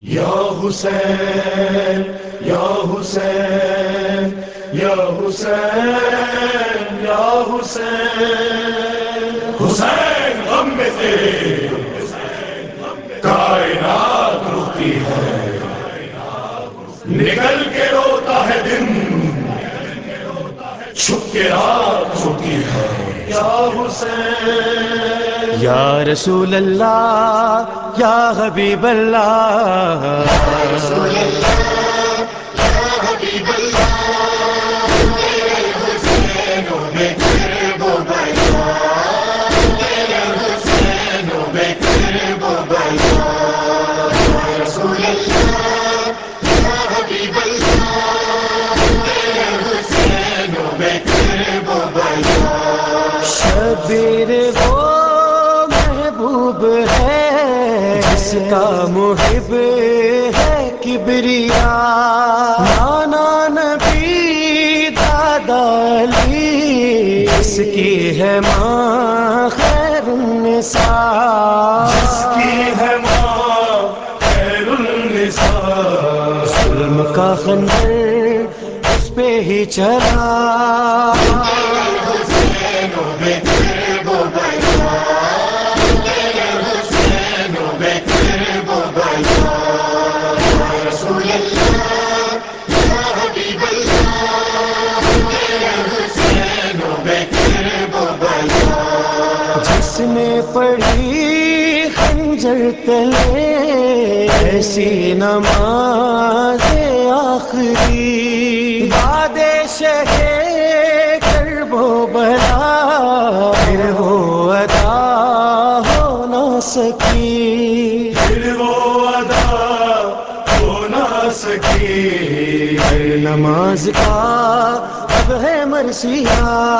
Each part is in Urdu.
یا حسین یا حسین یا حسین یا حسین، حسین غم میں تیرے کائنات روتی ہے، نکل کے روتا ہے دن، چھپ کے رات سوتی ہے، یا حسین یا رسول اللہ یا حبیب اللہ، یا رسول اللہ یا حبیب اللہ، تیرے حسینوں میں قرب و بلا، تیرے حسینوں میں قرب و بلا، یا رسول اللہ یا حبیب اللہ، تیرے حسینوں میں قرب و بلا، شبیر وہ محبوب ہے جس کا محب ہے کبریا، نانا نبی دادا علی جس کی ہے ماں خیر النساء، جس کی ہے ماں خیر النساء، ظلم کا خنجر اس پہ ہی چلا، حسینوں میں قرب و بلا، تیرے حسینوں میں قرب و بلا، یا رسول اللہ یا حبیب اللہ، تیرے حسینوں میں قرب و بلا، جس نے پڑھی خنجر تلے ایسی نماز آخری، باد شہے کرب و بلا پھر وہ ادا ہو نہ سکی، پھر وہ ادا ہو نہ سکی، ہر نماز کا اب ہے مرثیہ،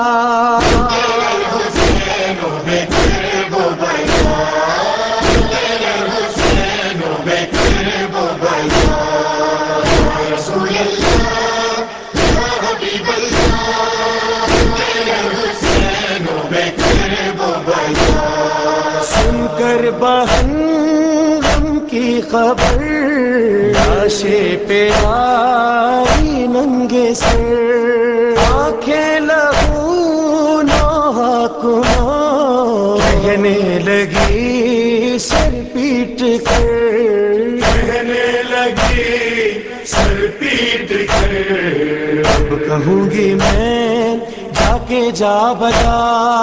حسینوں میں قرب و بلا، تیرے حسینوں میں قرب و بلا، یا رسول اللہ یا حبیب اللہ، تیرے حسینوں میں قرب و بلا، سن کر بہن غم کی خبر لاشیں پہ آئی ننگے سر، آنکھیں لہو نوحہ کنا کہنے لگی سر پیٹ کر، کہنے لگی سر پیٹ کر، اب کہوں گی میں جا کے جا بجا،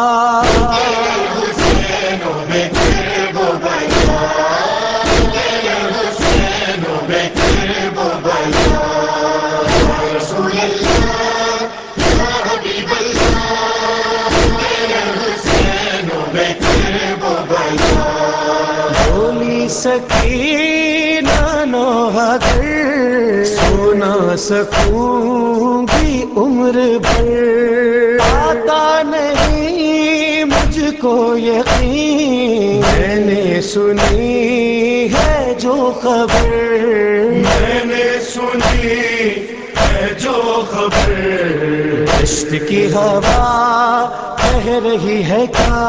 حسینوں میں قرب و بلا، تیرے حسینوں میں قرب و بلا، یا رسول اللہ یا حبیب اللہ، تیرے حسینوں میں قرب و بلا، بولی سکینہ نوحہ گر سونا سکوں گی عمر بھر، آتا نہیں مجھ کو یقین میں نے سنی ہے جو خبر، میں نے سنی ہے جو خبر، عشق کی ہوا کہہ رہی ہے کیا،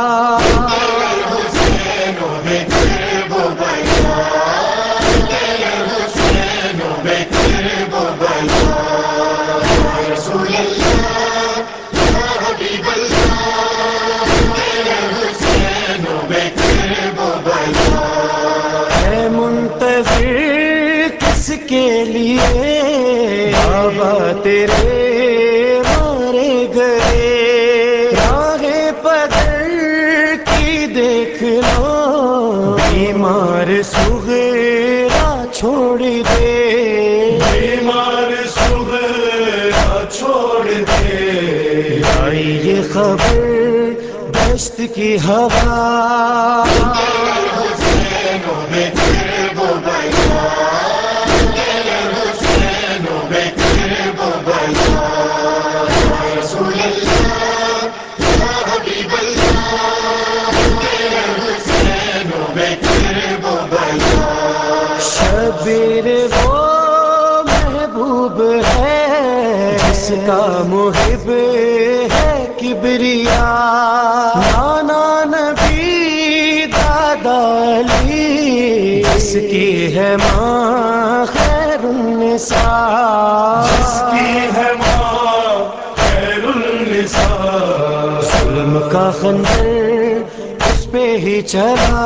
حسینوں میں قرب و بلا، تیرے حسینوں میں قرب و بلا، یا رسول اللہ یا حبیب اللہ، تیرے حسینوں میں قرب و بلا، ہے منتظر کس کے لیے بابا تیرے مارے گئے، راہ پدر کی دیکھ لو بیمار سغیرا چھوڑ دے، بیمار صغیرہ چھوڑ دے، آئی یہ خبر دشت کی ہوا، حسینوں میں قرب و بلا، تیرے حسینوں میں قرب و بلا، یا رسول اللہ یا حبیب اللہ، تیرے حسینوں میں قرب و بلا، شبیر وہ محبوب ہے جس کا محب ہے کبریا، نانا نبی دادا علی جس کی ہے ماں خیر النساء، جس کی ہے ماں خیر النساء، ظلم کا خنجر اس پہ ہی چلا،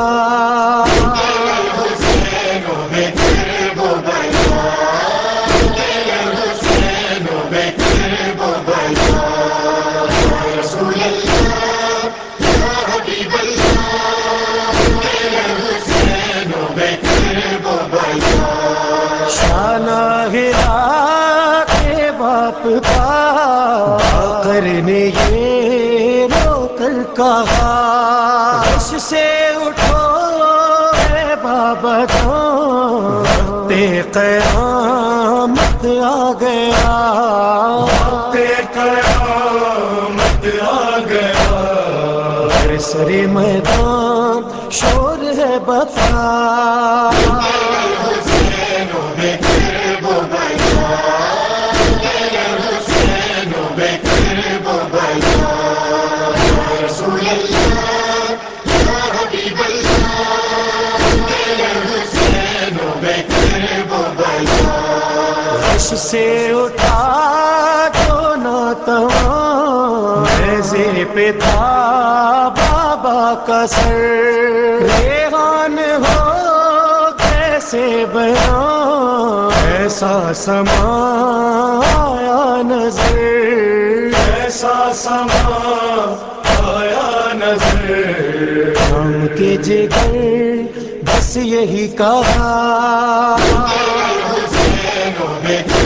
حسینوں میں کرب و بلا، تیرے حسینوں میں کرب و بلا، یا رسول اللہ یا حبیب اللہ، تیرے حسینوں میں کرب و بلا، شانہ ہلا کے باپ کا کرنے یہ رو کر کہا، عرش سے اٹھو اے بابا جان، وقت قیامت آ گیا، وقت قیامت آ گیا، ہر سرے میدان شور ہے بتا، حسینوں میں کرب و بلا، تیرے حسینوں میں کرب و بلا، یا رسول اللہ یا حبیب اللہ، تیرے حسینوں میں کرب و بلا، عرش سے اٹھا جو ناتواں، نیزے پہ تھا بابا کا سر، ریحان ہو کیسے بیان، ایسا سما آیا نظر، ایسا سما آیا نظر، ہم کے جگر بس یہی کہا، حسینوں میں